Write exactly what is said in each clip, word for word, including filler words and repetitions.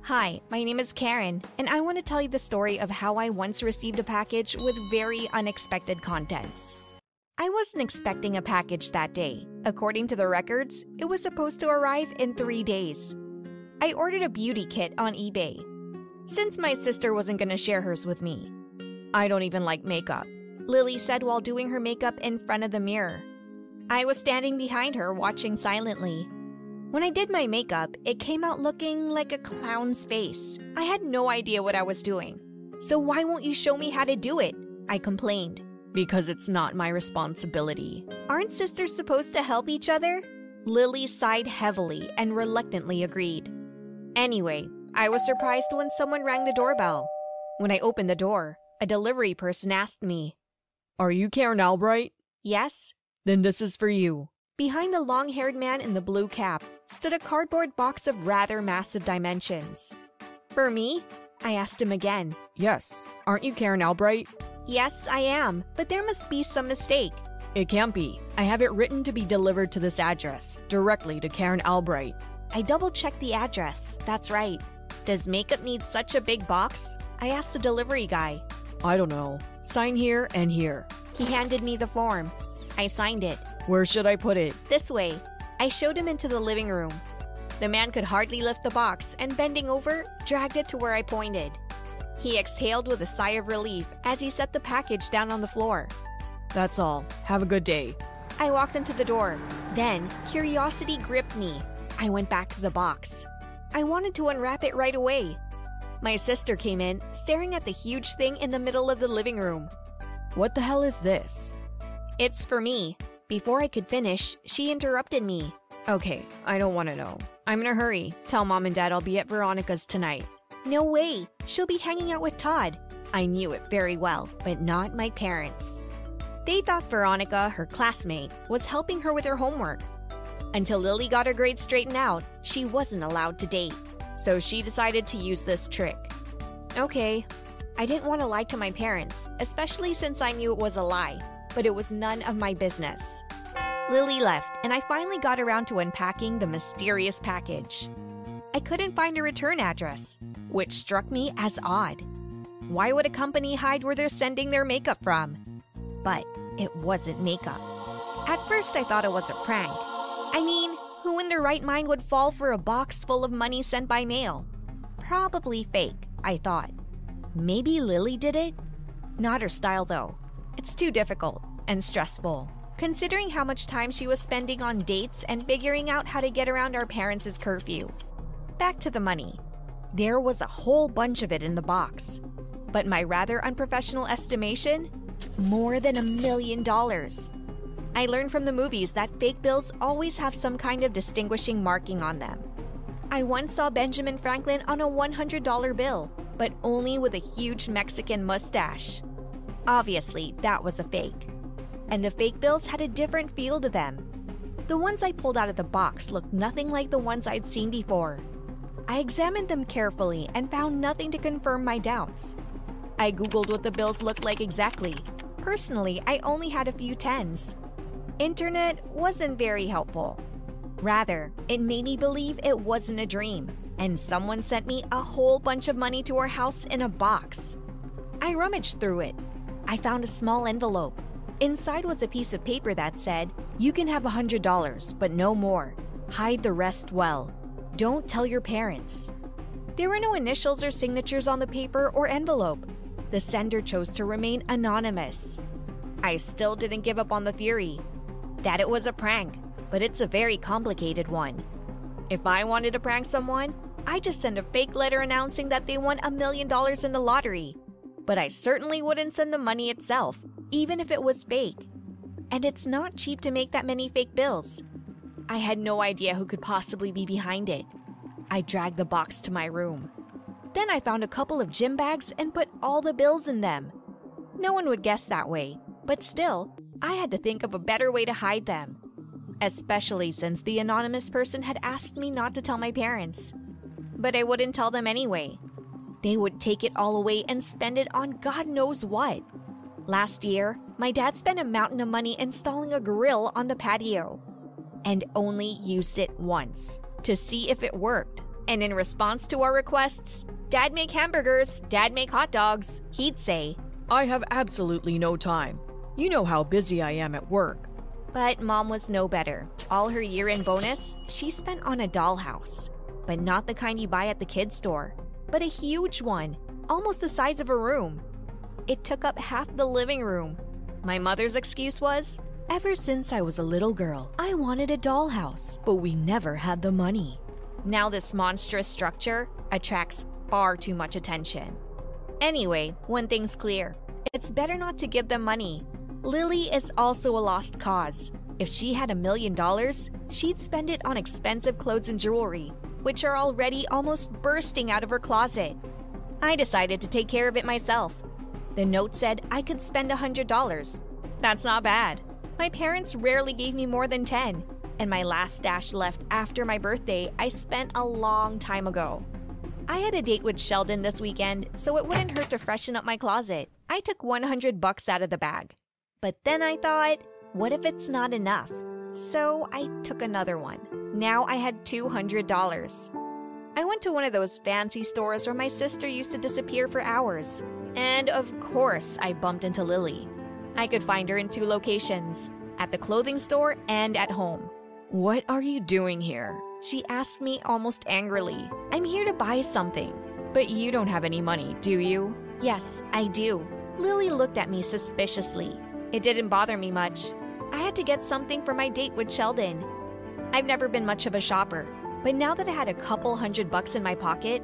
Hi, my name is Karen, and I want to tell you the story of how I once received a package with very unexpected contents. I wasn't expecting a package that day. According to the records, it was supposed to arrive in three days. I ordered a beauty kit on eBay, since my sister wasn't going to share hers with me. I don't even like makeup, Lily said while doing her makeup in front of the mirror. I was standing behind her watching silently. When I did my makeup, it came out looking like a clown's face. I had no idea what I was doing. So why won't you show me how to do it? I complained. Because it's not my responsibility. Aren't sisters supposed to help each other? Lily sighed heavily and reluctantly agreed. Anyway, I was surprised when someone rang the doorbell. When I opened the door, a delivery person asked me, "Are you Karen Albright?" "Yes." "Then this is for you." Behind the long-haired man in the blue cap stood a cardboard box of rather massive dimensions. "For me?" I asked him again. "Yes. Aren't you Karen Albright?" "Yes, I am, but there must be some mistake." "It can't be. I have it written to be delivered to this address, directly to Karen Albright." I double-checked the address. That's right. "Does makeup need such a big box?" I asked the delivery guy. "I don't know. Sign here and here." He handed me the form. I signed it. "Where should I put it?" "This way." I showed him into the living room. The man could hardly lift the box and, bending over, dragged it to where I pointed. He exhaled with a sigh of relief as he set the package down on the floor. "That's all. Have a good day." I walked into the door. Then, curiosity gripped me. I went back to the box. I wanted to unwrap it right away. My sister came in, staring at the huge thing in the middle of the living room. "What the hell is this?" "It's for me." Before I could finish, she interrupted me. "Okay, I don't want to know. I'm in a hurry. Tell Mom and Dad I'll be at Veronica's tonight." "No way. She'll be hanging out with Todd." I knew it very well, but not my parents. They thought Veronica, her classmate, was helping her with her homework. Until Lily got her grades straightened out, she wasn't allowed to date. So she decided to use this trick. Okay. I didn't want to lie to my parents, especially since I knew it was a lie, but it was none of my business. Lily left, and I finally got around to unpacking the mysterious package. I couldn't find a return address, which struck me as odd. Why would a company hide where they're sending their makeup from? But it wasn't makeup. At first, I thought it was a prank. I mean, who in their right mind would fall for a box full of money sent by mail? Probably fake, I thought. Maybe Lily did it? Not her style, though. It's too difficult and stressful, considering how much time she was spending on dates and figuring out how to get around our parents' curfew. Back to the money. There was a whole bunch of it in the box. But my rather unprofessional estimation? More than a million dollars. I learned from the movies that fake bills always have some kind of distinguishing marking on them. I once saw Benjamin Franklin on a one hundred dollar bill, but only with a huge Mexican mustache. Obviously, that was a fake. And the fake bills had a different feel to them. The ones I pulled out of the box looked nothing like the ones I'd seen before. I examined them carefully and found nothing to confirm my doubts. I googled what the bills looked like exactly. Personally, I only had a few tens. Internet wasn't very helpful. Rather, it made me believe it wasn't a dream, and someone sent me a whole bunch of money to our house in a box. I rummaged through it. I found a small envelope. Inside was a piece of paper that said, "You can have one hundred dollars, but no more. Hide the rest well. Don't tell your parents." There were no initials or signatures on the paper or envelope. The sender chose to remain anonymous. I still didn't give up on the theory that it was a prank, but it's a very complicated one. If I wanted to prank someone, I'd just send a fake letter announcing that they won a million dollars in the lottery. But I certainly wouldn't send the money itself, even if it was fake. And it's not cheap to make that many fake bills. I had no idea who could possibly be behind it. I dragged the box to my room. Then I found a couple of gym bags and put all the bills in them. No one would guess that way, but still, I had to think of a better way to hide them. Especially since the anonymous person had asked me not to tell my parents. But I wouldn't tell them anyway. They would take it all away and spend it on God knows what. Last year, my dad spent a mountain of money installing a grill on the patio, and only used it once to see if it worked. And in response to our requests, "Dad make hamburgers, Dad make hot dogs," he'd say, "I have absolutely no time. You know how busy I am at work." But Mom was no better. All her year-end bonus, she spent on a dollhouse. But not the kind you buy at the kids' store, but a huge one, almost the size of a room. It took up half the living room. My mother's excuse was, "Ever since I was a little girl, I wanted a dollhouse, but we never had the money." Now this monstrous structure attracts far too much attention. Anyway, one thing's clear. It's better not to give them money. Lily is also a lost cause. If she had a million dollars, she'd spend it on expensive clothes and jewelry, which are already almost bursting out of her closet. I decided to take care of it myself. The note said I could spend one hundred dollars. That's not bad. My parents rarely gave me more than ten, and my last stash left after my birthday I spent a long time ago. I had a date with Sheldon this weekend, so it wouldn't hurt to freshen up my closet. I took one hundred bucks out of the bag. But then I thought, what if it's not enough? So I took another one. Now I had two hundred dollars. I went to one of those fancy stores where my sister used to disappear for hours. And of course, I bumped into Lily. I could find her in two locations, at the clothing store and at home. "What are you doing here?" she asked me almost angrily. "I'm here to buy something." "But you don't have any money, do you?" "Yes, I do." Lily looked at me suspiciously. It didn't bother me much. I had to get something for my date with Sheldon. I've never been much of a shopper, but now that I had a couple hundred bucks in my pocket,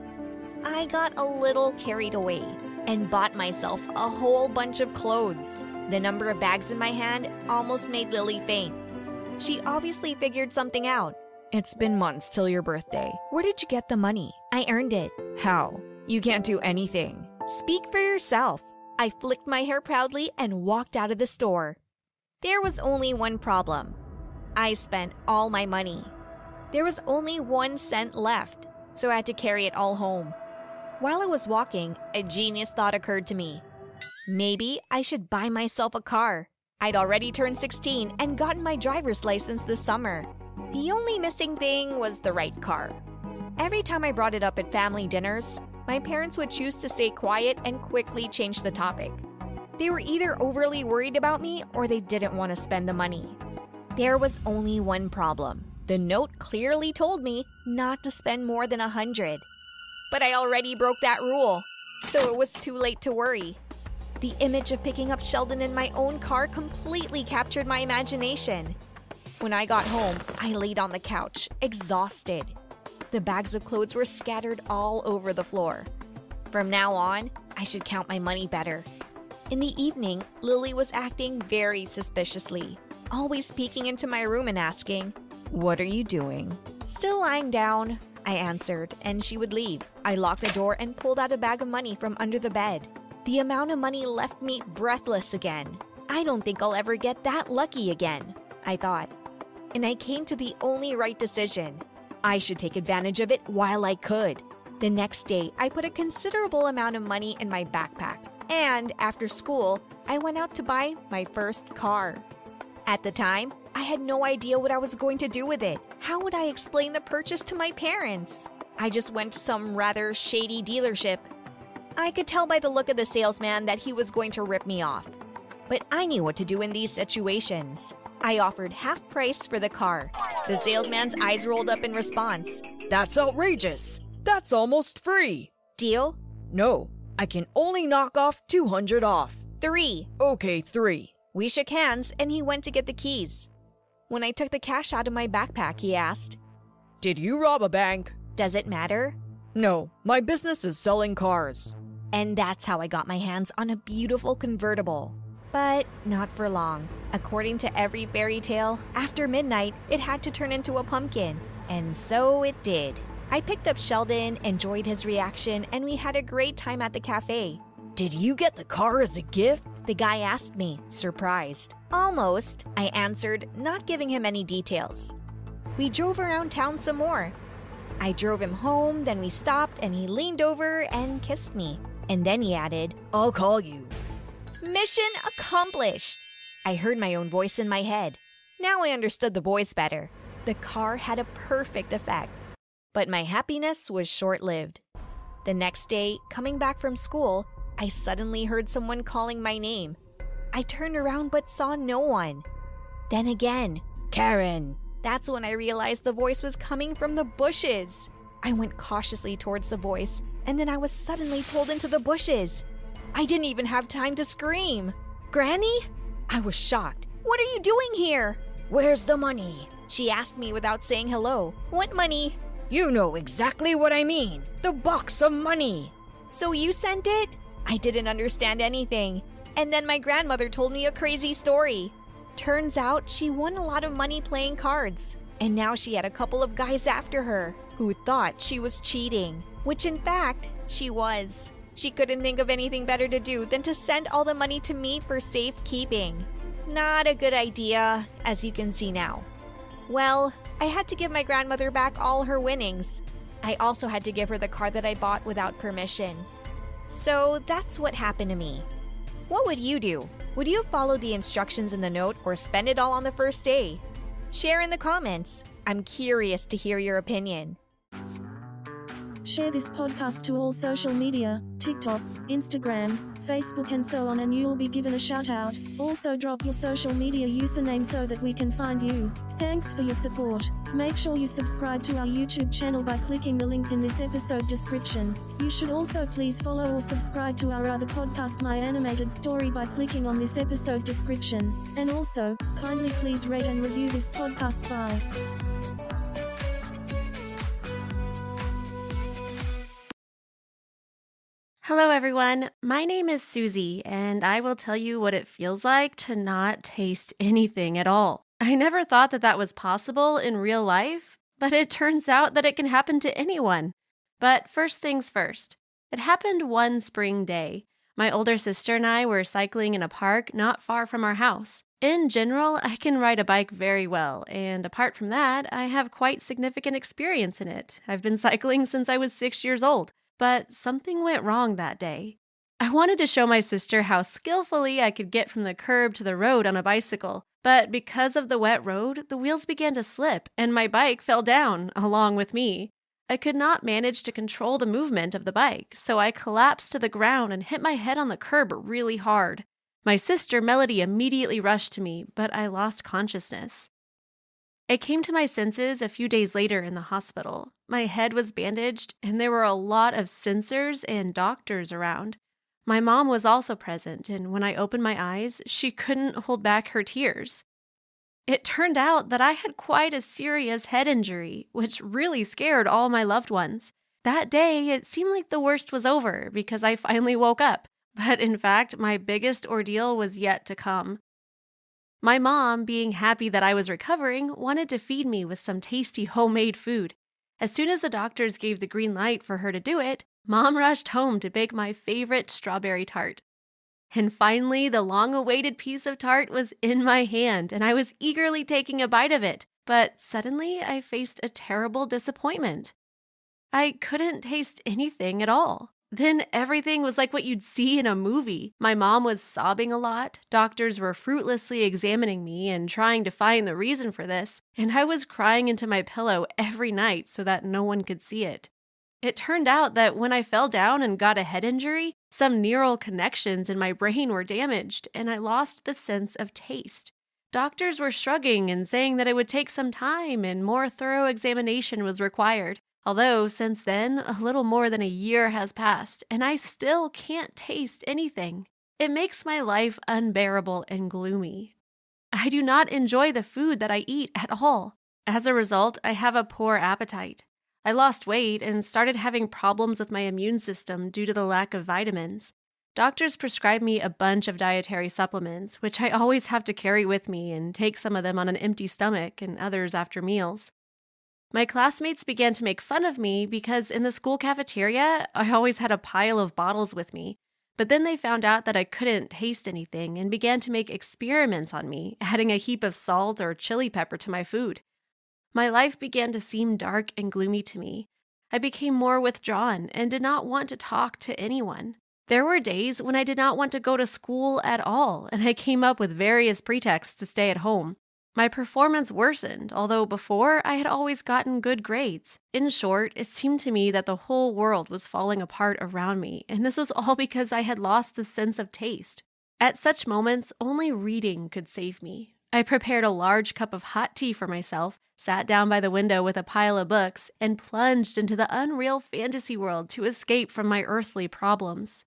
I got a little carried away and bought myself a whole bunch of clothes. The number of bags in my hand almost made Lily faint. She obviously figured something out. "It's been months till your birthday. Where did you get the money?" "I earned it." "How? You can't do anything." "Speak for yourself." I flicked my hair proudly and walked out of the store. There was only one problem. I spent all my money. There was only one cent left, so I had to carry it all home. While I was walking, a genius thought occurred to me. Maybe I should buy myself a car. I'd already turned sixteen and gotten my driver's license this summer. The only missing thing was the right car. Every time I brought it up at family dinners, my parents would choose to stay quiet and quickly change the topic. They were either overly worried about me or they didn't want to spend the money. There was only one problem. The note clearly told me not to spend more than a hundred. But I already broke that rule, so it was too late to worry. The image of picking up Sheldon in my own car completely captured my imagination. When I got home, I laid on the couch, exhausted. The bags of clothes were scattered all over the floor. From now on, I should count my money better. In the evening, Lily was acting very suspiciously, always peeking into my room and asking, "What are you doing?" "Still lying down," I answered, and she would leave. I locked the door and pulled out a bag of money from under the bed. The amount of money left me breathless again. I don't think I'll ever get that lucky again, I thought. And I came to the only right decision. I should take advantage of it while I could. The next day, I put a considerable amount of money in my backpack. And after school, I went out to buy my first car. At the time, I had no idea what I was going to do with it. How would I explain the purchase to my parents? I just went to some rather shady dealership. I could tell by the look of the salesman that he was going to rip me off. But I knew what to do in these situations. I offered half price for the car. The salesman's eyes rolled up in response. "That's outrageous. That's almost free." "Deal?" "No, I can only knock off two hundred off." Three. "Okay, three." We shook hands and he went to get the keys. When I took the cash out of my backpack, he asked, "Did you rob a bank?" "Does it matter?" "No, my business is selling cars." And that's how I got my hands on a beautiful convertible. But not for long. According to every fairy tale, after midnight, it had to turn into a pumpkin. And so it did. I picked up Sheldon, enjoyed his reaction, and we had a great time at the cafe. "Did you get the car as a gift?" The guy asked me, surprised. "Almost," I answered, not giving him any details. We drove around town some more. I drove him home, then we stopped, and he leaned over and kissed me. And then he added, "I'll call you." Mission accomplished! I heard my own voice in my head. Now I understood the boys better. The car had a perfect effect. But my happiness was short-lived. The next day, coming back from school, I suddenly heard someone calling my name. I turned around but saw no one. Then again, Karen. That's when I realized the voice was coming from the bushes. I went cautiously towards the voice, and then I was suddenly pulled into the bushes. I didn't even have time to scream. Granny? I was shocked. What are you doing here? Where's the money? She asked me without saying hello. What money? You know exactly what I mean. The box of money. So you sent it? I didn't understand anything. And then my grandmother told me a crazy story. Turns out she won a lot of money playing cards. And now she had a couple of guys after her who thought she was cheating. Which in fact, she was. She couldn't think of anything better to do than to send all the money to me for safekeeping. Not a good idea, as you can see now. Well, I had to give my grandmother back all her winnings. I also had to give her the car that I bought without permission. So that's what happened to me. What would you do? Would you follow the instructions in the note or spend it all on the first day? Share in the comments. I'm curious to hear your opinion. Share this podcast to all social media, TikTok, Instagram, Facebook and so on, and you'll be given a shout out. Also drop your social media username so that we can find you. Thanks for your support. Make sure you subscribe to our YouTube channel by clicking the link in this episode description. You should also please follow or subscribe to our other podcast, My Animated Story, by clicking on this episode description. And also, kindly please rate and review this podcast. Bye. Hello everyone, my name is Susie, and I will tell you what it feels like to not taste anything at all. I never thought that that was possible in real life, but it turns out that it can happen to anyone. But first things first, it happened one spring day. My older sister and I were cycling in a park not far from our house. In general, I can ride a bike very well, and apart from that, I have quite significant experience in it. I've been cycling since I was six years old. But something went wrong that day. I wanted to show my sister how skillfully I could get from the curb to the road on a bicycle, but because of the wet road, the wheels began to slip and my bike fell down along with me. I could not manage to control the movement of the bike, so I collapsed to the ground and hit my head on the curb really hard. My sister Melody immediately rushed to me, but I lost consciousness. I came to my senses a few days later in the hospital. My head was bandaged, and there were a lot of sensors and doctors around. My mom was also present, and when I opened my eyes, she couldn't hold back her tears. It turned out that I had quite a serious head injury, which really scared all my loved ones. That day, it seemed like the worst was over because I finally woke up, but in fact, my biggest ordeal was yet to come. My mom, being happy that I was recovering, wanted to feed me with some tasty homemade food. As soon as the doctors gave the green light for her to do it, Mom rushed home to bake my favorite strawberry tart. And finally, the long-awaited piece of tart was in my hand, and I was eagerly taking a bite of it. But suddenly, I faced a terrible disappointment. I couldn't taste anything at all. Then everything was like what you'd see in a movie. My mom was sobbing a lot, doctors were fruitlessly examining me and trying to find the reason for this, and I was crying into my pillow every night so that no one could see it. It turned out that when I fell down and got a head injury, some neural connections in my brain were damaged, and I lost the sense of taste. Doctors were shrugging and saying that it would take some time and more thorough examination was required. Although, since then, a little more than a year has passed, and I still can't taste anything. It makes my life unbearable and gloomy. I do not enjoy the food that I eat at all. As a result, I have a poor appetite. I lost weight and started having problems with my immune system due to the lack of vitamins. Doctors prescribed me a bunch of dietary supplements, which I always have to carry with me and take some of them on an empty stomach and others after meals. My classmates began to make fun of me because in the school cafeteria, I always had a pile of bottles with me. But then they found out that I couldn't taste anything and began to make experiments on me, adding a heap of salt or chili pepper to my food. My life began to seem dark and gloomy to me. I became more withdrawn and did not want to talk to anyone. There were days when I did not want to go to school at all, and I came up with various pretexts to stay at home. My performance worsened, although before I had always gotten good grades. In short, it seemed to me that the whole world was falling apart around me, and this was all because I had lost the sense of taste. At such moments, only reading could save me. I prepared a large cup of hot tea for myself, sat down by the window with a pile of books, and plunged into the unreal fantasy world to escape from my earthly problems.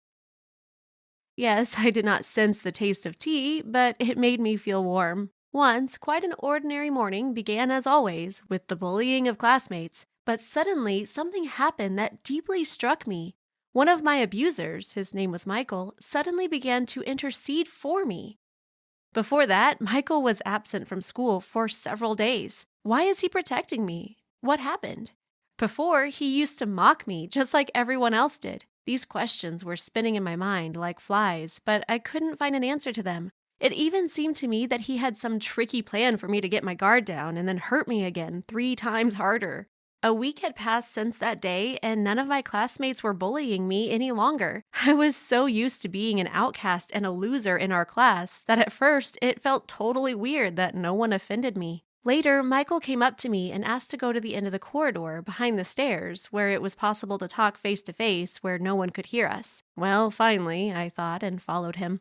Yes, I did not sense the taste of tea, but it made me feel warm. Once, quite an ordinary morning began as always, with the bullying of classmates, but suddenly something happened that deeply struck me. One of my abusers, his name was Michael, suddenly began to intercede for me. Before that, Michael was absent from school for several days. Why is he protecting me? What happened? Before, he used to mock me just like everyone else did. These questions were spinning in my mind like flies, but I couldn't find an answer to them. It even seemed to me that he had some tricky plan for me to get my guard down and then hurt me again three times harder. A week had passed since that day, and none of my classmates were bullying me any longer. I was so used to being an outcast and a loser in our class that at first it felt totally weird that no one offended me. Later, Michael came up to me and asked to go to the end of the corridor behind the stairs, where it was possible to talk face to face where no one could hear us. Well, finally, I thought, and followed him.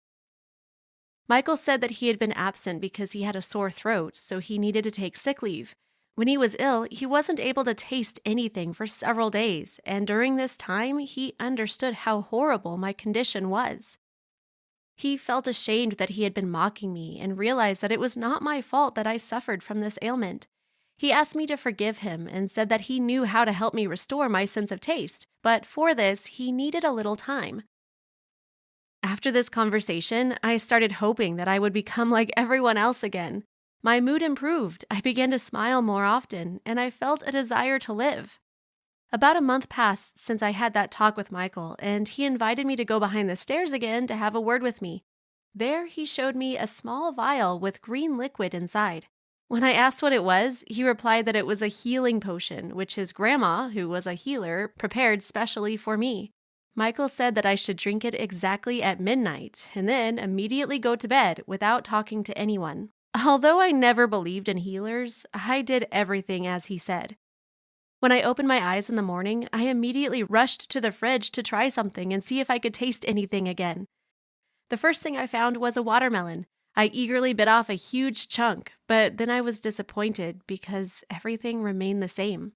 Michael said that he had been absent because he had a sore throat, so he needed to take sick leave. When he was ill, he wasn't able to taste anything for several days, and during this time, he understood how horrible my condition was. He felt ashamed that he had been mocking me and realized that it was not my fault that I suffered from this ailment. He asked me to forgive him and said that he knew how to help me restore my sense of taste, but for this, he needed a little time. After this conversation, I started hoping that I would become like everyone else again. My mood improved, I began to smile more often, and I felt a desire to live. About a month passed since I had that talk with Michael, and he invited me to go behind the stairs again to have a word with me. There, he showed me a small vial with green liquid inside. When I asked what it was, he replied that it was a healing potion, which his grandma, who was a healer, prepared specially for me. Michael said that I should drink it exactly at midnight, and then immediately go to bed without talking to anyone. Although I never believed in healers, I did everything as he said. When I opened my eyes in the morning, I immediately rushed to the fridge to try something and see if I could taste anything again. The first thing I found was a watermelon. I eagerly bit off a huge chunk, but then I was disappointed because everything remained the same.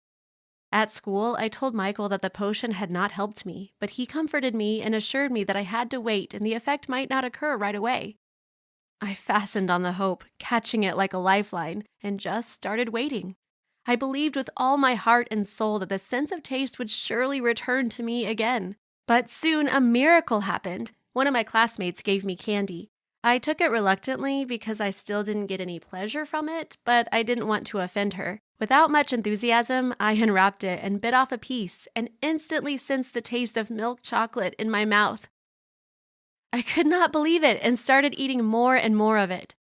At school, I told Michael that the potion had not helped me, but he comforted me and assured me that I had to wait and the effect might not occur right away. I fastened on the hope, catching it like a lifeline, and just started waiting. I believed with all my heart and soul that the sense of taste would surely return to me again. But soon a miracle happened. One of my classmates gave me candy. I took it reluctantly because I still didn't get any pleasure from it, but I didn't want to offend her. Without much enthusiasm, I unwrapped it and bit off a piece and instantly sensed the taste of milk chocolate in my mouth. I could not believe it and started eating more and more of it.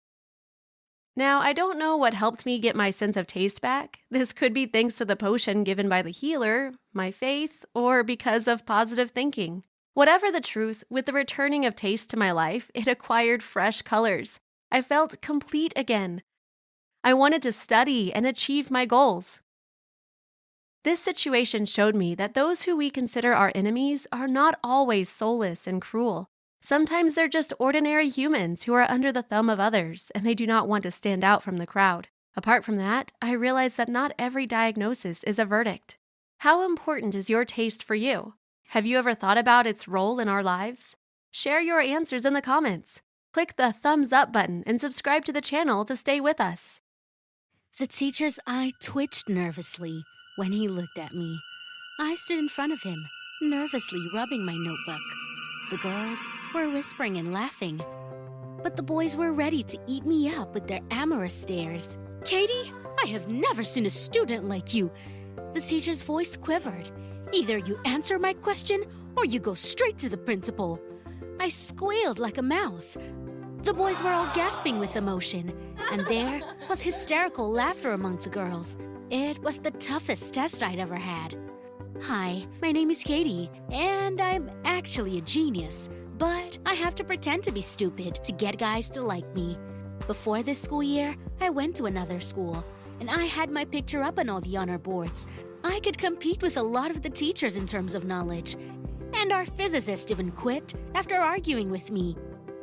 Now, I don't know what helped me get my sense of taste back. This could be thanks to the potion given by the healer, my faith, or because of positive thinking. Whatever the truth, with the returning of taste to my life, it acquired fresh colors. I felt complete again. I wanted to study and achieve my goals. This situation showed me that those who we consider our enemies are not always soulless and cruel. Sometimes they're just ordinary humans who are under the thumb of others, and they do not want to stand out from the crowd. Apart from that, I realized that not every diagnosis is a verdict. How important is your taste for you? Have you ever thought about its role in our lives? Share your answers in the comments. Click the thumbs up button and subscribe to the channel to stay with us. The teacher's eye twitched nervously when he looked at me. I stood in front of him, nervously rubbing my notebook. The girls were whispering and laughing, but the boys were ready to eat me up with their amorous stares. "Katie, I have never seen a student like you." The teacher's voice quivered. "Either you answer my question or you go straight to the principal." I squealed like a mouse. The boys were all gasping with emotion, and there was hysterical laughter among the girls. It was the toughest test I'd ever had. "Hi, my name is Katie, and I'm actually a genius, but I have to pretend to be stupid to get guys to like me." Before this school year, I went to another school, and I had my picture up on all the honor boards. I could compete with a lot of the teachers in terms of knowledge. And our physicist even quit after arguing with me.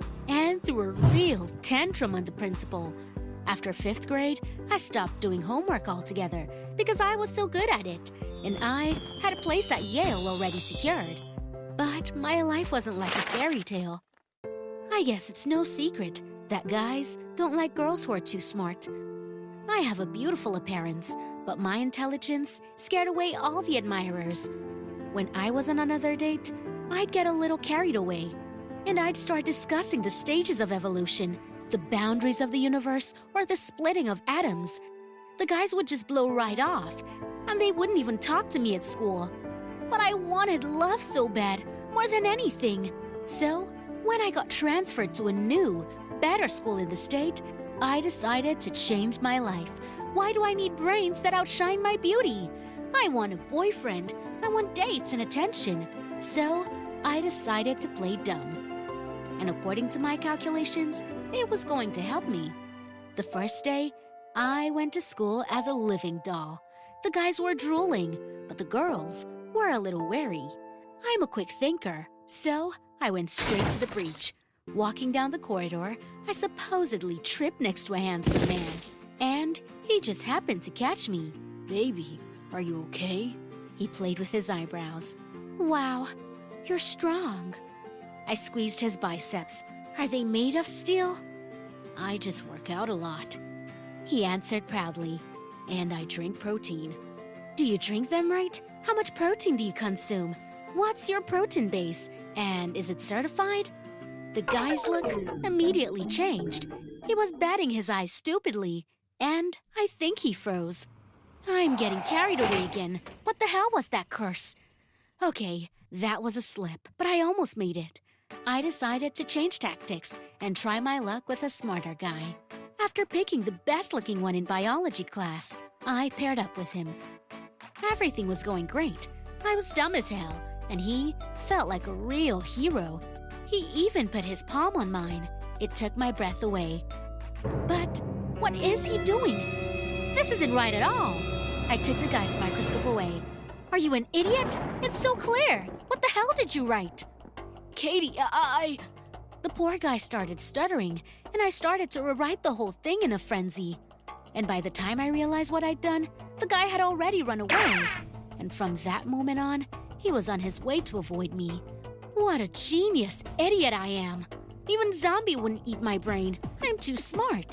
And threw a real tantrum on the principal. After fifth grade, I stopped doing homework altogether because I was so good at it, and I had a place at Yale already secured. But my life wasn't like a fairy tale. I guess it's no secret that guys don't like girls who are too smart. I have a beautiful appearance, but my intelligence scared away all the admirers. When I was on another date, I'd get a little carried away, and I'd start discussing the stages of evolution, the boundaries of the universe, or the splitting of atoms. The guys would just blow right off, and they wouldn't even talk to me at school. But I wanted love so bad, more than anything. So, when I got transferred to a new, better school in the state, I decided to change my life. Why do I need brains that outshine my beauty? I want a boyfriend. I want dates and attention. So, I decided to play dumb. And according to my calculations, it was going to help me. The first day, I went to school as a living doll. The guys were drooling, but the girls were a little wary. I'm a quick thinker, so I went straight to the breach. Walking down the corridor, I supposedly tripped next to a handsome man, and he just happened to catch me. Baby, are you okay? He played with his eyebrows. Wow, you're strong. I squeezed his biceps. Are they made of steel? I just work out a lot. He answered proudly. And I drink protein. Do you drink them right? How much protein do you consume? What's your protein base? And is it certified? The guy's look immediately changed. He was batting his eyes stupidly, and I think he froze. I'm getting carried away again. What the hell was that curse? Okay, that was a slip, but I almost made it. I decided to change tactics and try my luck with a smarter guy. After picking the best-looking one in biology class, I paired up with him. Everything was going great. I was dumb as hell, and he felt like a real hero. He even put his palm on mine. It took my breath away. But what is he doing? This isn't right at all. I took the guy's microscope away. Are you an idiot? It's so clear. What the hell did you write? Katie, I... The poor guy started stuttering, and I started to rewrite the whole thing in a frenzy. And by the time I realized what I'd done, the guy had already run away. And from that moment on, he was on his way to avoid me. What a genius idiot I am. Even Zombie wouldn't eat my brain. I'm too smart.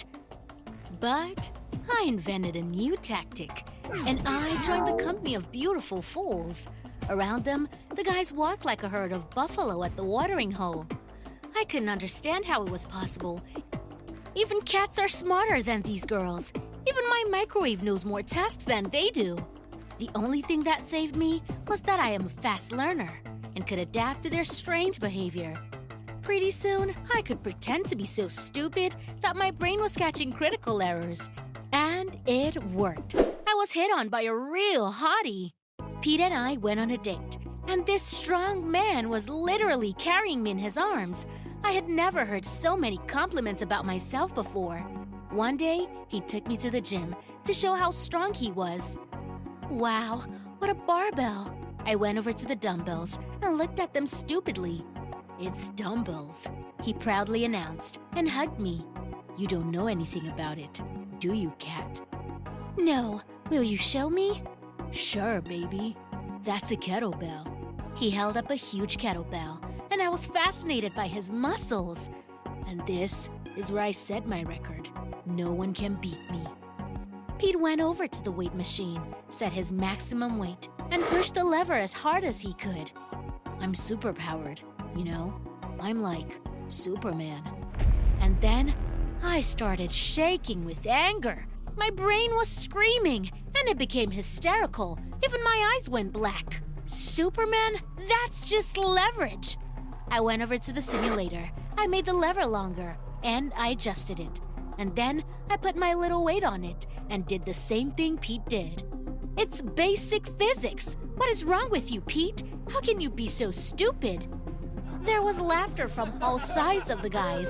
But I invented a new tactic, and I joined the company of beautiful fools. Around them, the guys walked like a herd of buffalo at the watering hole. I couldn't understand how it was possible. Even cats are smarter than these girls. Even my microwave knows more tasks than they do. The only thing that saved me was that I am a fast learner and could adapt to their strange behavior. Pretty soon, I could pretend to be so stupid that my brain was catching critical errors. And it worked. I was hit on by a real hottie. Pete and I went on a date, and this strong man was literally carrying me in his arms. I had never heard so many compliments about myself before. One day, he took me to the gym to show how strong he was. Wow, what a barbell! I went over to the dumbbells and looked at them stupidly. It's dumbbells, he proudly announced and hugged me. You don't know anything about it, do you, cat? No. Will you show me? Sure, baby. That's a kettlebell. He held up a huge kettlebell, and I was fascinated by his muscles. And this is where I set my record. No one can beat me. Pete went over to the weight machine, set his maximum weight, and pushed the lever as hard as he could. I'm superpowered, you know? I'm like Superman. And then I started shaking with anger. My brain was screaming, and it became hysterical. Even my eyes went black. Superman? That's just leverage. I went over to the simulator. I made the lever longer, and I adjusted it. And then I put my little weight on it and did the same thing Pete did. It's basic physics. What is wrong with you, Pete? How can you be so stupid? There was laughter from all sides of the guys.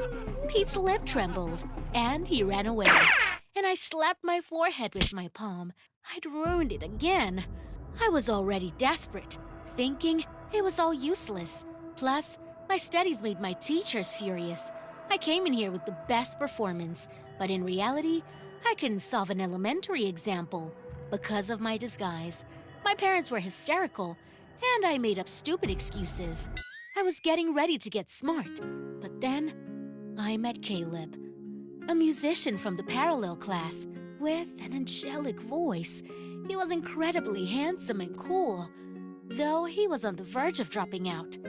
Pete's lip trembled, and he ran away. And I slapped my forehead with my palm. I'd ruined it again. I was already desperate, thinking it was all useless. Plus, my studies made my teachers furious. I came in here with the best performance, but in reality, I couldn't solve an elementary example because of my disguise. My parents were hysterical, and I made up stupid excuses. I was getting ready to get smart, but then I met Caleb, a musician from the parallel class with an angelic voice. He was incredibly handsome and cool, though he was on the verge of dropping out.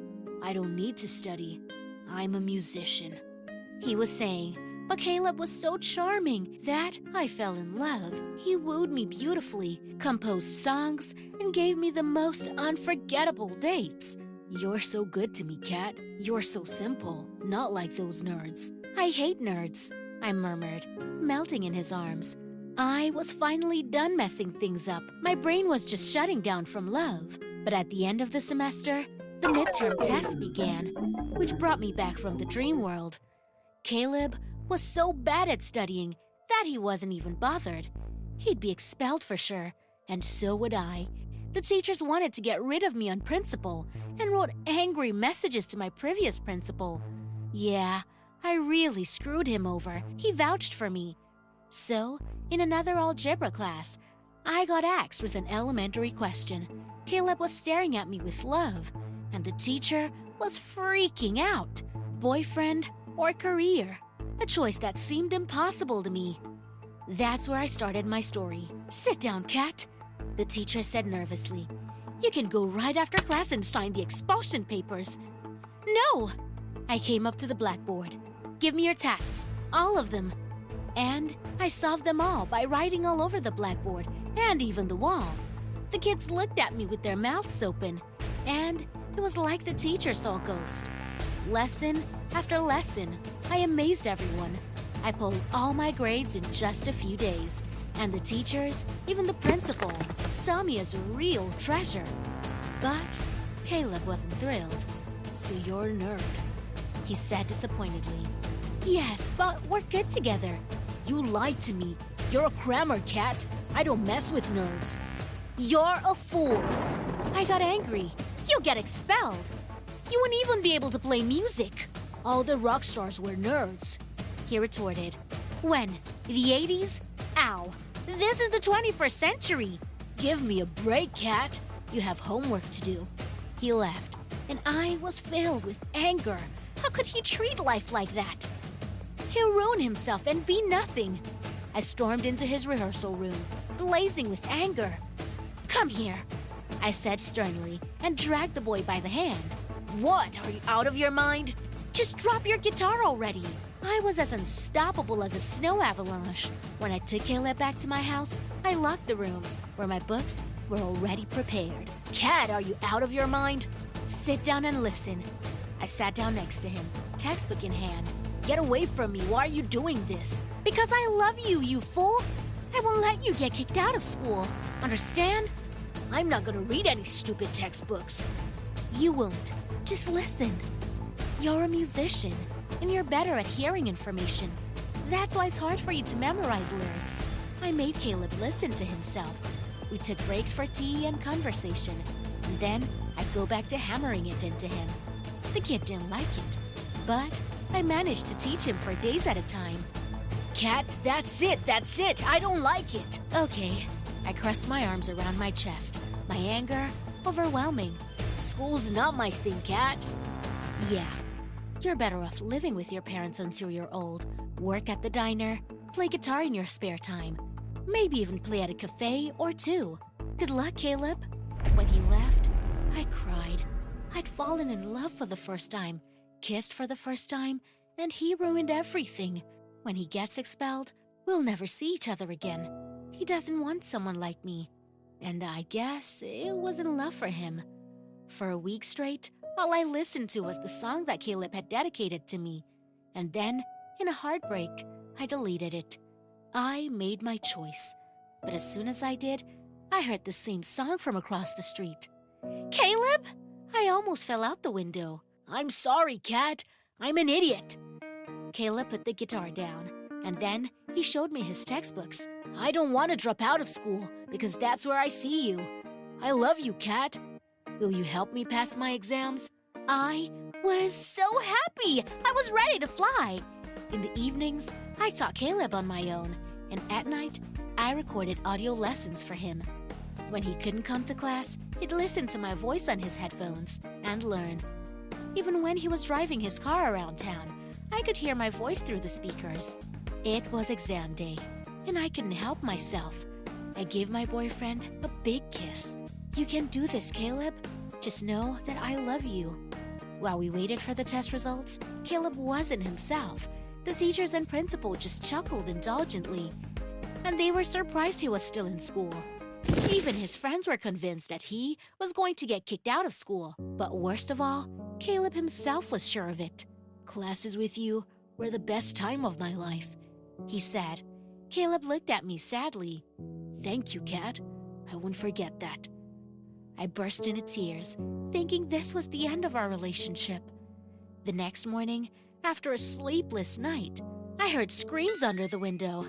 "I don't need to study. I'm a musician," he was saying. But Caleb was so charming that I fell in love. He wooed me beautifully, composed songs, and gave me the most unforgettable dates. "You're so good to me, Kat. You're so simple, not like those nerds." "I hate nerds," I murmured, melting in his arms. I was finally done messing things up. My brain was just shutting down from love. But at the end of the semester, the midterm tests began, which brought me back from the dream world. Caleb was so bad at studying that he wasn't even bothered. He'd be expelled for sure, and so would I. The teachers wanted to get rid of me on principle and wrote angry messages to my previous principal. Yeah, I really screwed him over. He vouched for me. So, in another algebra class, I got axed with an elementary question. Caleb was staring at me with love, and the teacher was freaking out. Boyfriend or career? A choice that seemed impossible to me. That's where I started my story. "Sit down, Kat," the teacher said nervously. "You can go right after class and sign the expulsion papers." "No!" I came up to the blackboard. "Give me your tasks, all of them." And I solved them all by writing all over the blackboard and even the wall. The kids looked at me with their mouths open, and it was like the teacher saw a ghost. Lesson after lesson, I amazed everyone. I pulled all my grades in just a few days, and the teachers, even the principal, saw me as a real treasure. But Caleb wasn't thrilled. "So you're a nerd," he said disappointedly. "Yes, but we're good together." "You lied to me. You're a crammer, Kat. I don't mess with nerds." "You're a fool." I got angry. "You get expelled. You wouldn't even be able to play music. All the rock stars were nerds," he retorted. "When? The eighties? Ow. This is the twenty-first century. Give me a break, Kat. You have homework to do." He left, and I was filled with anger. How could he treat life like that? He'll ruin himself and be nothing. I stormed into his rehearsal room, blazing with anger. "Come here," I said sternly, and dragged the boy by the hand. "What? Are you out of your mind? Just drop your guitar already." I was as unstoppable as a snow avalanche. When I took Caleb back to my house, I locked the room, where my books were already prepared. "Kat, are you out of your mind?" "Sit down and listen." I sat down next to him, textbook in hand. "Get away from me. Why are you doing this?" "Because I love you, you fool. I won't let you get kicked out of school. Understand?" "I'm not gonna read any stupid textbooks." "You won't. Just listen. You're a musician, and you're better at hearing information. That's why it's hard for you to memorize lyrics." I made Caleb listen to himself. We took breaks for tea and conversation, and then I'd go back to hammering it into him. The kid didn't like it, but I managed to teach him for days at a time. "Kat, that's it, that's it. I don't like it." "Okay." I crossed my arms around my chest, my anger overwhelming. "School's not my thing, Kat." "Yeah. You're better off living with your parents until you're old. Work at the diner, play guitar in your spare time. Maybe even play at a cafe or two. Good luck, Caleb." When he left, I cried. I'd fallen in love for the first time, kissed for the first time, and he ruined everything. When he gets expelled, we'll never see each other again. He doesn't want someone like me. And I guess it wasn't love for him. For a week straight, all I listened to was the song that Caleb had dedicated to me. And then, in a heartbreak, I deleted it. I made my choice. But as soon as I did, I heard the same song from across the street. "Caleb?" I almost fell out the window. "I'm sorry, Kat. I'm an idiot." Caleb put the guitar down, and then he showed me his textbooks. I don't want to drop out of school because that's where I see you. I love you, Kat. Will you help me pass my exams? I was so happy. I was ready to fly. In the evenings, I taught Caleb on my own, and at night, I recorded audio lessons for him. When he couldn't come to class, he'd listen to my voice on his headphones and learn. Even when he was driving his car around town, I could hear my voice through the speakers. It was exam day, and I couldn't help myself. I gave my boyfriend a big kiss. You can do this, Caleb. Just know that I love you. While we waited for the test results, Caleb wasn't himself. The teachers and principal just chuckled indulgently, and they were surprised he was still in school. Even his friends were convinced that he was going to get kicked out of school. But worst of all, Caleb himself was sure of it. Classes with you were the best time of my life, he said. Caleb looked at me sadly. Thank you, Kat. I won't forget that. I burst into tears, thinking this was the end of our relationship. The next morning, after a sleepless night, I heard screams under the window.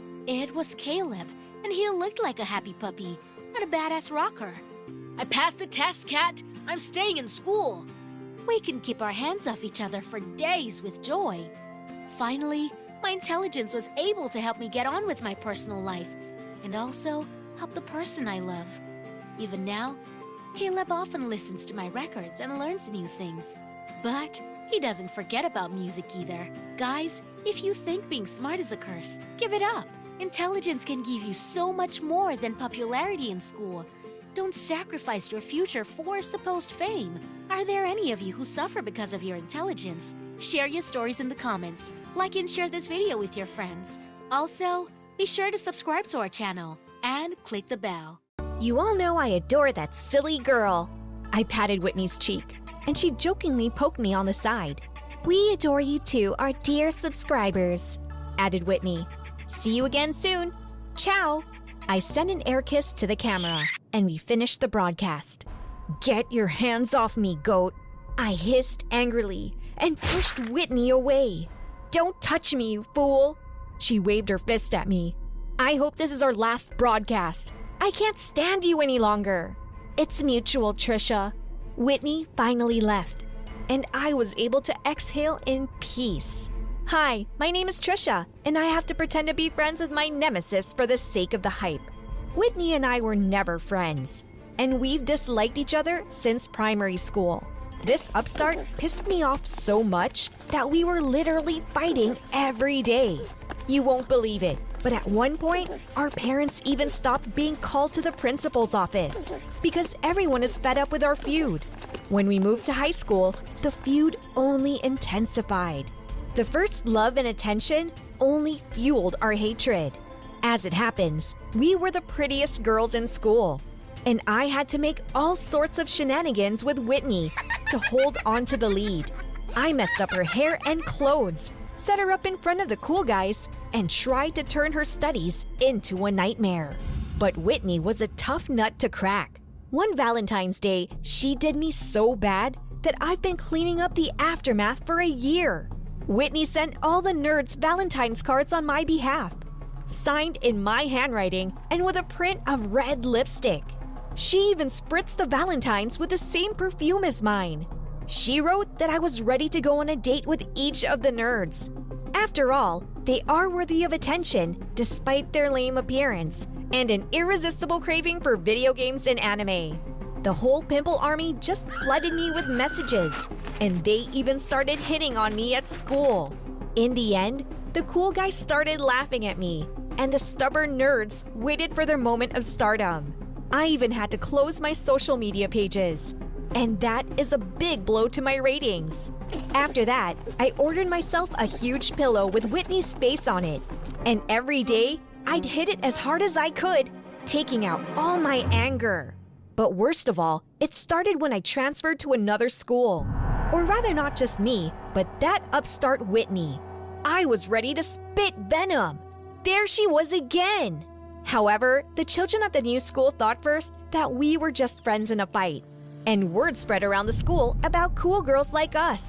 It was Caleb, and he looked like a happy puppy and a badass rocker. I passed the test, Kat. I'm staying in school. We can keep our hands off each other for days with joy. Finally, my intelligence was able to help me get on with my personal life and also help the person I love. Even now, Caleb often listens to my records and learns new things. But he doesn't forget about music either. Guys, if you think being smart is a curse, give it up. Intelligence can give you so much more than popularity in school. Don't sacrifice your future for supposed fame. Are there any of you who suffer because of your intelligence? Share your stories in the comments. Like and share this video with your friends. Also, be sure to subscribe to our channel and click the bell. You all know I adore that silly girl. I patted Whitney's cheek, and she jokingly poked me on the side. We adore you too, our dear subscribers, added Whitney. See you again soon. Ciao. I sent an air kiss to the camera, and we finished the broadcast. Get your hands off me, goat. I hissed angrily and pushed Whitney away. Don't touch me, you fool. She waved her fist at me. I hope this is our last broadcast. I can't stand you any longer. It's mutual, Trisha. Whitney finally left, and I was able to exhale in peace. Hi, my name is Trisha, and I have to pretend to be friends with my nemesis for the sake of the hype. Whitney and I were never friends, and we've disliked each other since primary school. This upstart pissed me off so much that we were literally fighting every day. You won't believe it, but at one point, our parents even stopped being called to the principal's office because everyone is fed up with our feud. When we moved to high school, the feud only intensified. The first love and attention only fueled our hatred. As it happens, we were the prettiest girls in school, and I had to make all sorts of shenanigans with Whitney to hold on to the lead. I messed up her hair and clothes, set her up in front of the cool guys, and tried to turn her studies into a nightmare. But Whitney was a tough nut to crack. One Valentine's Day, she did me so bad that I've been cleaning up the aftermath for a year. Whitney sent all the nerds Valentine's cards on my behalf, signed in my handwriting and with a print of red lipstick. She even spritzed the Valentines with the same perfume as mine. She wrote that I was ready to go on a date with each of the nerds. After all, they are worthy of attention despite their lame appearance and an irresistible craving for video games and anime. The whole pimple army just flooded me with messages, and they even started hitting on me at school. In the end, the cool guys started laughing at me, and the stubborn nerds waited for their moment of stardom. I even had to close my social media pages, and that is a big blow to my ratings. After that, I ordered myself a huge pillow with Whitney's face on it, and every day, I'd hit it as hard as I could, taking out all my anger. But worst of all, it started when I transferred to another school. Or rather, not just me, but that upstart Whitney. I was ready to spit venom. There she was again. However, the children at the new school thought first that we were just friends in a fight, and word spread around the school about cool girls like us.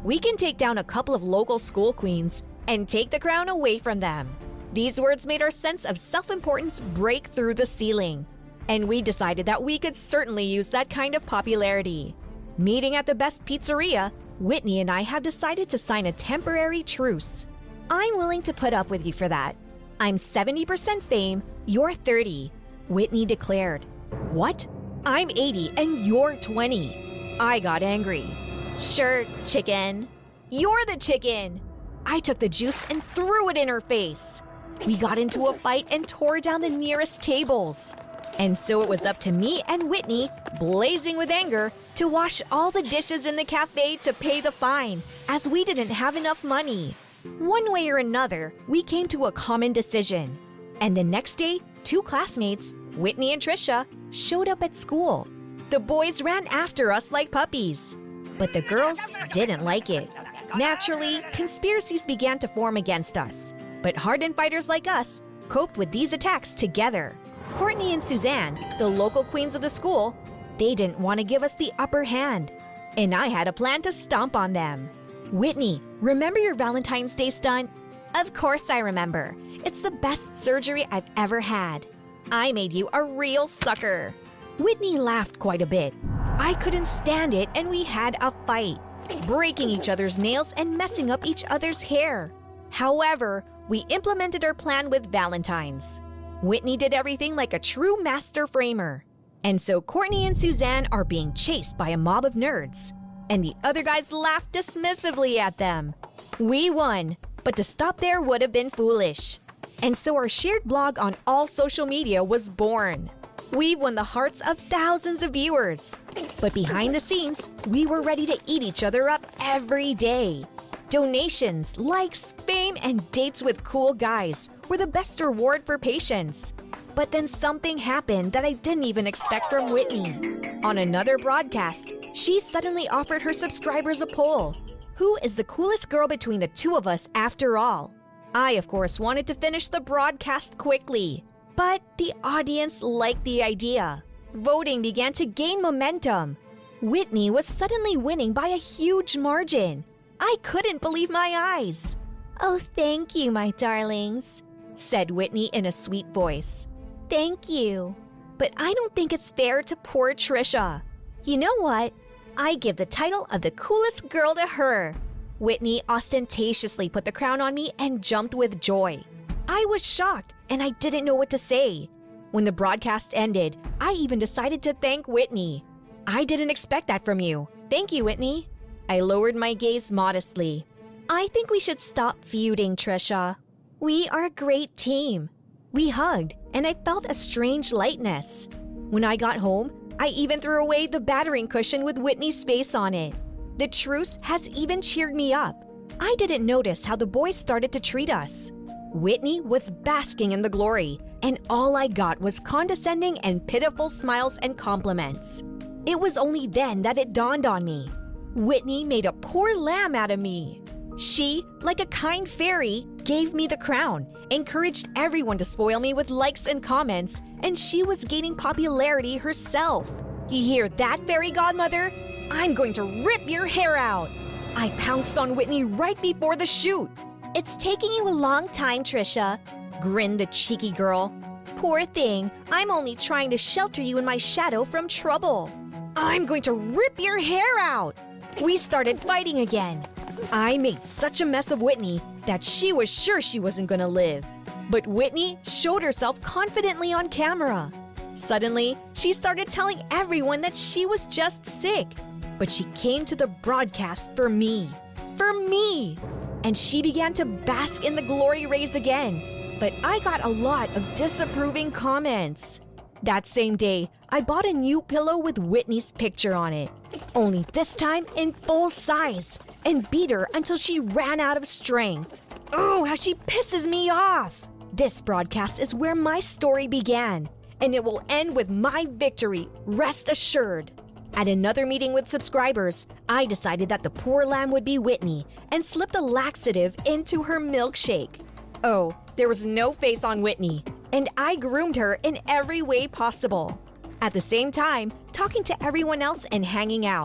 we can take down a couple of local school queens and take the crown away from them. These words made our sense of self-importance break through the ceiling, and we decided that we could certainly use that kind of popularity. Meeting at the best pizzeria, Whitney and I have decided to sign a temporary truce. I'm willing to put up with you for that. I'm seventy percent fame, you're thirty, Whitney declared. What? I'm eighty and you're twenty. I got angry. Sure, chicken. You're the chicken. I took the juice and threw it in her face. We got into a fight and tore down the nearest tables. And so it was up to me and Whitney, blazing with anger, to wash all the dishes in the cafe to pay the fine, as we didn't have enough money. One way or another, we came to a common decision. And the next day, two classmates, Whitney and Trisha, showed up at school. The boys ran after us like puppies. But the girls didn't like it. Naturally, conspiracies began to form against us. But hardened fighters like us coped with these attacks together. Courtney and Suzanne, the local queens of the school, they didn't want to give us the upper hand. And I had a plan to stomp on them. Whitney, remember your Valentine's Day stunt? Of course I remember. It's the best surgery I've ever had. I made you a real sucker. Whitney laughed quite a bit. I couldn't stand it and we had a fight, breaking each other's nails and messing up each other's hair. However, we implemented our plan with Valentine's. Whitney did everything like a true master framer. And so Courtney and Suzanne are being chased by a mob of nerds. And the other guys laughed dismissively at them. We won, but to stop there would have been foolish. And so our shared blog on all social media was born. We've won the hearts of thousands of viewers. But behind the scenes, we were ready to eat each other up every day. Donations, likes, fame, and dates with cool guys were the best reward for patience. But then something happened that I didn't even expect from Whitney. On another broadcast, she suddenly offered her subscribers a poll. Who is the coolest girl between the two of us after all? I, of course, wanted to finish the broadcast quickly. But the audience liked the idea. Voting began to gain momentum. Whitney was suddenly winning by a huge margin. I couldn't believe my eyes. Oh, thank you, my darlings, said Whitney in a sweet voice. Thank you. But I don't think it's fair to poor Trisha. You know what? I give the title of the coolest girl to her. Whitney ostentatiously put the crown on me and jumped with joy. I was shocked and I didn't know what to say. When the broadcast ended, I even decided to thank Whitney. I didn't expect that from you. Thank you, Whitney. I lowered my gaze modestly. I think we should stop feuding, Trisha. We are a great team. We hugged, and I felt a strange lightness. When I got home, I even threw away the battering cushion with Whitney's face on it. The truce has even cheered me up. I didn't notice how the boys started to treat us. Whitney was basking in the glory, and all I got was condescending and pitiful smiles and compliments. It was only then that it dawned on me. Whitney made a poor lamb out of me. She, like a kind fairy, gave me the crown, encouraged everyone to spoil me with likes and comments, and she was gaining popularity herself. You hear that, fairy godmother? I'm going to rip your hair out. I pounced on Whitney right before the shoot. It's taking you a long time, Trisha, grinned the cheeky girl. Poor thing, I'm only trying to shelter you in my shadow from trouble. I'm going to rip your hair out. We started fighting again. I made such a mess of Whitney that she was sure she wasn't going to live. But Whitney showed herself confidently on camera. Suddenly, she started telling everyone that she was just sick. But she came to the broadcast for me. For me! And she began to bask in the glory rays again. But I got a lot of disapproving comments. That same day, I bought a new pillow with Whitney's picture on it. Only this time in full size, and beat her until she ran out of strength. Oh, how she pisses me off! This broadcast is where my story began, and it will end with my victory, rest assured. At another meeting with subscribers, I decided that the poor lamb would be Whitney and slipped a laxative into her milkshake. Oh, there was no face on Whitney, and I groomed her in every way possible. At the same time, talking to everyone else and hanging out.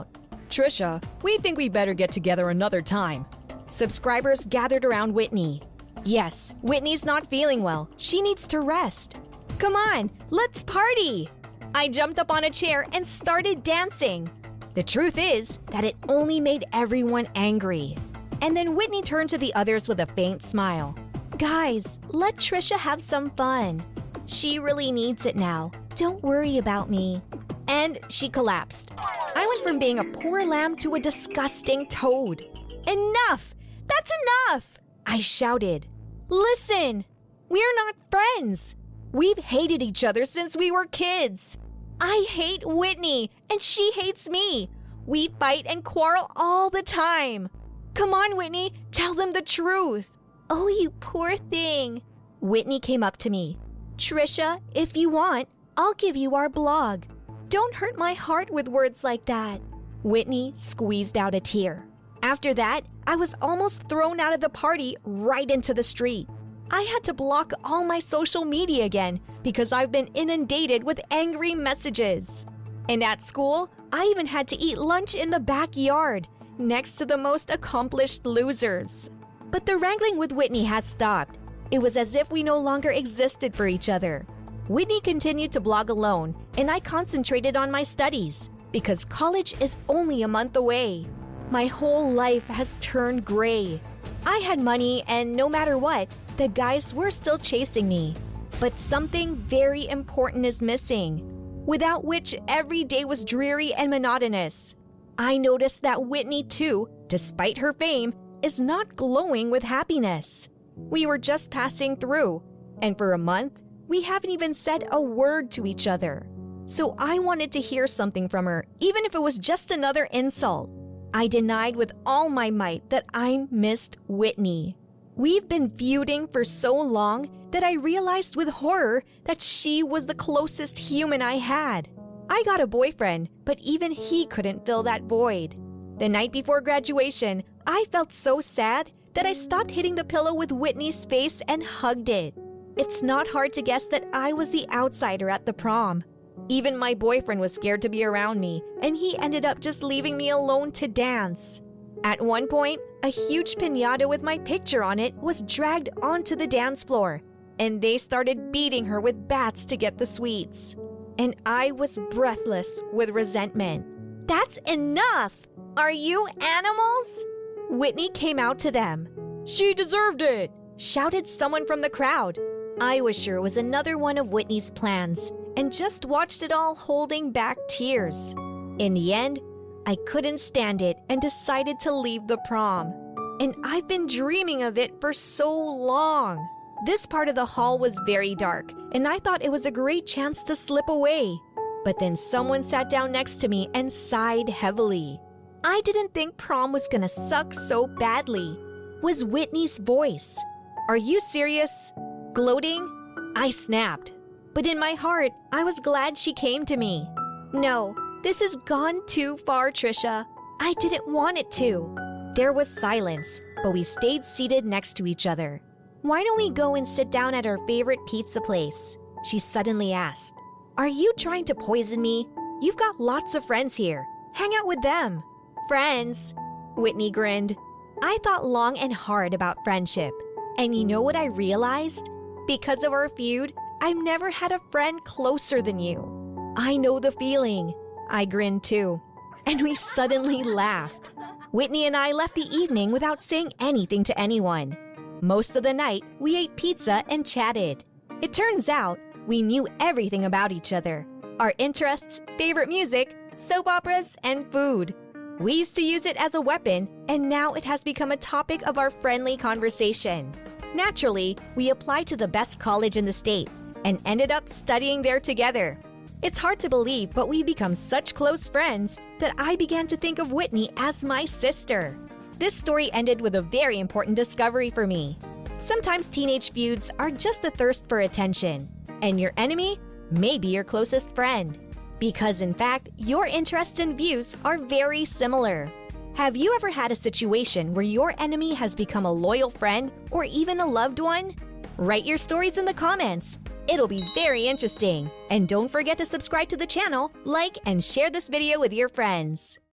Trisha, we think we better get together another time. Subscribers gathered around Whitney. Yes, Whitney's not feeling well. She needs to rest. Come on, let's party! I jumped up on a chair and started dancing. The truth is that it only made everyone angry. And then Whitney turned to the others with a faint smile. Guys, let Trisha have some fun. She really needs it now. Don't worry about me. And she collapsed. I went from being a poor lamb to a disgusting toad. Enough! That's enough! I shouted. Listen, we're not friends. We've hated each other since we were kids. I hate Whitney, and she hates me. We fight and quarrel all the time. Come on, Whitney, tell them the truth. Oh, you poor thing. Whitney came up to me. Trisha, if you want, I'll give you our blog. Don't hurt my heart with words like that. Whitney squeezed out a tear. After that, I was almost thrown out of the party right into the street. I had to block all my social media again because I've been inundated with angry messages. And at school, I even had to eat lunch in the backyard, next to the most accomplished losers. But the wrangling with Whitney has stopped. It was as if we no longer existed for each other. Whitney continued to blog alone, and I concentrated on my studies because college is only a month away. My whole life has turned gray. I had money, and no matter what, the guys were still chasing me. But something very important is missing, without which every day was dreary and monotonous. I noticed that Whitney, too, despite her fame, is not glowing with happiness. We were just passing through, and for a month, we haven't even said a word to each other. So I wanted to hear something from her, even if it was just another insult. I denied with all my might that I missed Whitney. We've been feuding for so long that I realized with horror that she was the closest human I had. I got a boyfriend, but even he couldn't fill that void. The night before graduation, I felt so sad that I stopped hitting the pillow with Whitney's face and hugged it. It's not hard to guess that I was the outsider at the prom. Even my boyfriend was scared to be around me, and he ended up just leaving me alone to dance. At one point, a huge piñata with my picture on it was dragged onto the dance floor, and they started beating her with bats to get the sweets. And I was breathless with resentment. That's enough! Are you animals? Whitney came out to them. She deserved it! Shouted someone from the crowd. I was sure it was another one of Whitney's plans, and just watched it all holding back tears. In the end, I couldn't stand it and decided to leave the prom. And I've been dreaming of it for so long. This part of the hall was very dark, and I thought it was a great chance to slip away. But then someone sat down next to me and sighed heavily. I didn't think prom was gonna suck so badly. Was Whitney's voice. Are you serious? Gloating? I snapped. But in my heart, I was glad she came to me. No, this has gone too far, Trisha. I didn't want it to. There was silence, but we stayed seated next to each other. Why don't we go and sit down at our favorite pizza place? She suddenly asked. Are you trying to poison me? You've got lots of friends here. Hang out with them. Friends? Whitney grinned. I thought long and hard about friendship. And you know what I realized? Because of our feud, I've never had a friend closer than you. I know the feeling. I grinned too. And we suddenly laughed. Whitney and I left the evening without saying anything to anyone. Most of the night, we ate pizza and chatted. It turns out, we knew everything about each other. Our interests, favorite music, soap operas, and food. We used to use it as a weapon, and now it has become a topic of our friendly conversation. Naturally, we applied to the best college in the state and ended up studying there together. It's hard to believe, but we become such close friends that I began to think of Whitney as my sister. This story ended with a very important discovery for me. Sometimes teenage feuds are just a thirst for attention, and your enemy may be your closest friend. Because in fact, your interests and views are very similar. Have you ever had a situation where your enemy has become a loyal friend or even a loved one? Write your stories in the comments. It'll be very interesting. And don't forget to subscribe to the channel, like, and share this video with your friends.